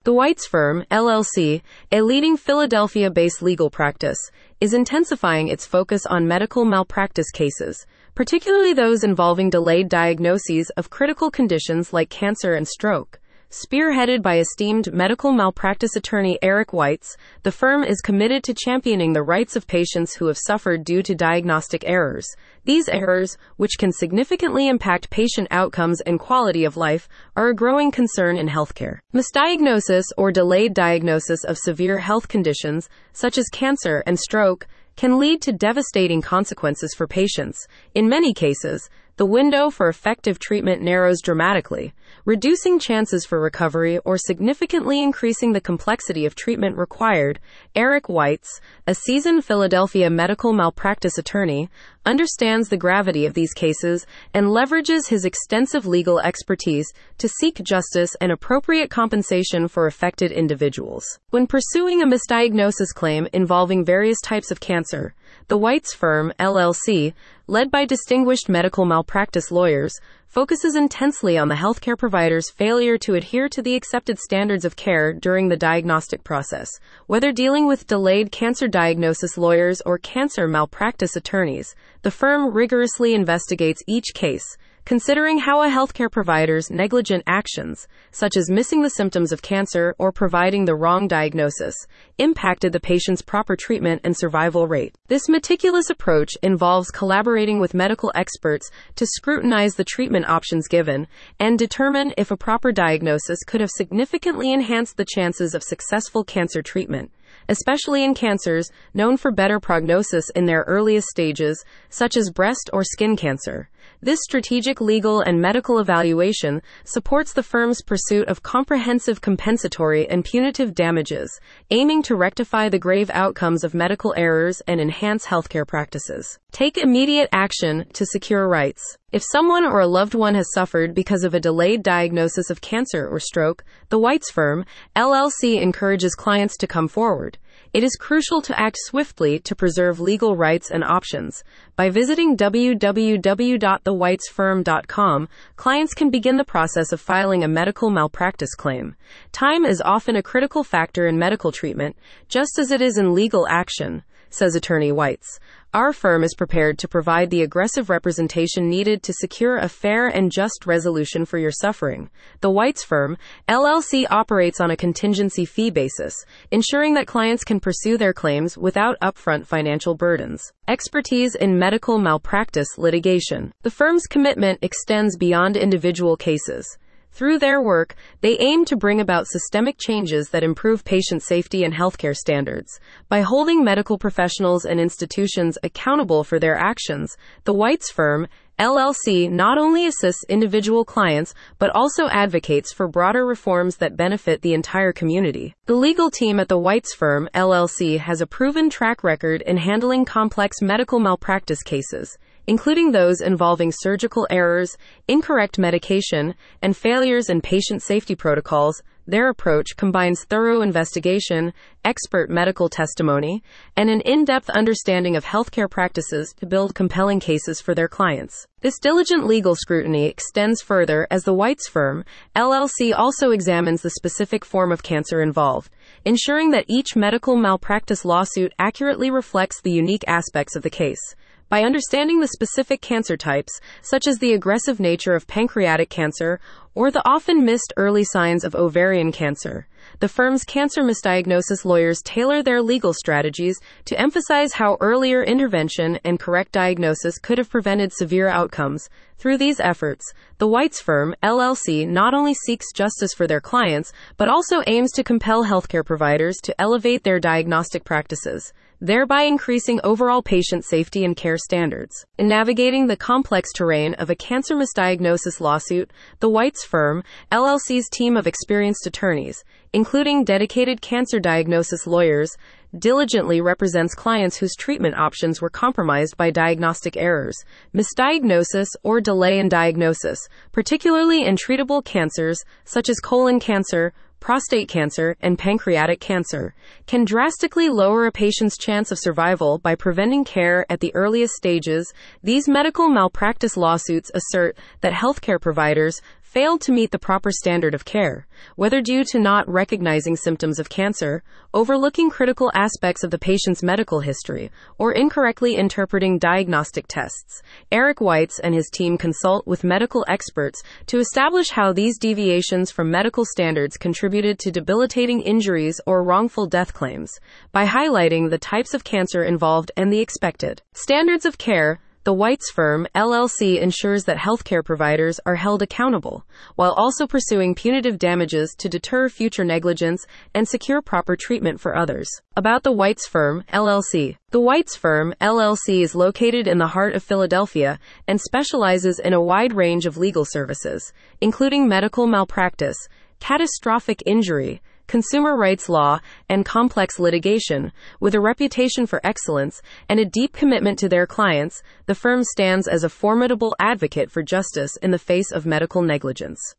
The Whites Firm, LLC, a leading Philadelphia-based legal practice, is intensifying its focus on medical malpractice cases, particularly those involving delayed diagnoses of critical conditions like cancer and stroke. Spearheaded by esteemed medical malpractice attorney Eric Weitz, the firm is committed to championing the rights of patients who have suffered due to diagnostic errors. These errors, which can significantly impact patient outcomes and quality of life, are a growing concern in healthcare. Misdiagnosis or delayed diagnosis of severe health conditions, such as cancer and stroke, can lead to devastating consequences for patients. In many cases, the window for effective treatment narrows dramatically, reducing chances for recovery or significantly increasing the complexity of treatment required. Eric Weitz, a seasoned Philadelphia medical malpractice attorney, understands the gravity of these cases and leverages his extensive legal expertise to seek justice and appropriate compensation for affected individuals. When pursuing a misdiagnosis claim involving various types of cancer, the Whites Firm, LLC, led by distinguished medical malpractice lawyers, focuses intensely on the healthcare provider's failure to adhere to the accepted standards of care during the diagnostic process. Whether dealing with delayed cancer diagnosis lawyers or cancer malpractice attorneys, the firm rigorously investigates each case, considering how a healthcare provider's negligent actions, such as missing the symptoms of cancer or providing the wrong diagnosis, impacted the patient's proper treatment and survival rate. This meticulous approach involves collaborating with medical experts to scrutinize the treatment options given and determine if a proper diagnosis could have significantly enhanced the chances of successful cancer treatment, especially in cancers known for better prognosis in their earliest stages, such as breast or skin cancer. This strategic legal and medical evaluation supports the firm's pursuit of comprehensive compensatory and punitive damages, aiming to rectify the grave outcomes of medical errors and enhance healthcare practices. Take immediate action to secure rights. If someone or a loved one has suffered because of a delayed diagnosis of cancer or stroke, the Whites Firm, LLC encourages clients to come forward. It is crucial to act swiftly to preserve legal rights and options. By visiting www.thewhitesfirm.com, clients can begin the process of filing a medical malpractice claim. Time is often a critical factor in medical treatment, just as it is in legal action, says Attorney Weitz. Our firm is prepared to provide the aggressive representation needed to secure a fair and just resolution for your suffering. The Whites Firm, LLC operates on a contingency fee basis, ensuring that clients can pursue their claims without upfront financial burdens. Expertise in medical malpractice litigation. The firm's commitment extends beyond individual cases. Through their work, they aim to bring about systemic changes that improve patient safety and healthcare standards. By holding medical professionals and institutions accountable for their actions, the Whites Firm, LLC not only assists individual clients, but also advocates for broader reforms that benefit the entire community. The legal team at the Whites Firm, LLC has a proven track record in handling complex medical malpractice cases, including those involving surgical errors, incorrect medication, and failures in patient safety protocols. Their approach combines thorough investigation, expert medical testimony, and an in-depth understanding of healthcare practices to build compelling cases for their clients. This diligent legal scrutiny extends further as the Whites Firm, LLC also examines the specific form of cancer involved, ensuring that each medical malpractice lawsuit accurately reflects the unique aspects of the case. By understanding the specific cancer types, such as the aggressive nature of pancreatic cancer or the often missed early signs of ovarian cancer, the firm's cancer misdiagnosis lawyers tailor their legal strategies to emphasize how earlier intervention and correct diagnosis could have prevented severe outcomes. Through these efforts, the Whites Firm, LLC not only seeks justice for their clients, but also aims to compel healthcare providers to elevate their diagnostic practices, thereby increasing overall patient safety and care standards. In navigating the complex terrain of a cancer misdiagnosis lawsuit, the Whites Firm, LLC's team of experienced attorneys, including dedicated cancer diagnosis lawyers, diligently represents clients whose treatment options were compromised by diagnostic errors. Misdiagnosis or delay in diagnosis, particularly in treatable cancers such as colon cancer, prostate cancer, and pancreatic cancer, can drastically lower a patient's chance of survival by preventing care at the earliest stages. These medical malpractice lawsuits assert that healthcare providers failed to meet the proper standard of care, whether due to not recognizing symptoms of cancer, overlooking critical aspects of the patient's medical history, or incorrectly interpreting diagnostic tests. Eric Weitz and his team consult with medical experts to establish how these deviations from medical standards contributed to debilitating injuries or wrongful death claims. By highlighting the types of cancer involved and the expected standards of care, the Weitz Firm, LLC ensures that healthcare providers are held accountable, while also pursuing punitive damages to deter future negligence and secure proper treatment for others. About the Weitz Firm, LLC. The Weitz Firm, LLC is located in the heart of Philadelphia and specializes in a wide range of legal services, including medical malpractice, catastrophic injury, consumer rights law, and complex litigation. With a reputation for excellence and a deep commitment to their clients, the firm stands as a formidable advocate for justice in the face of medical negligence.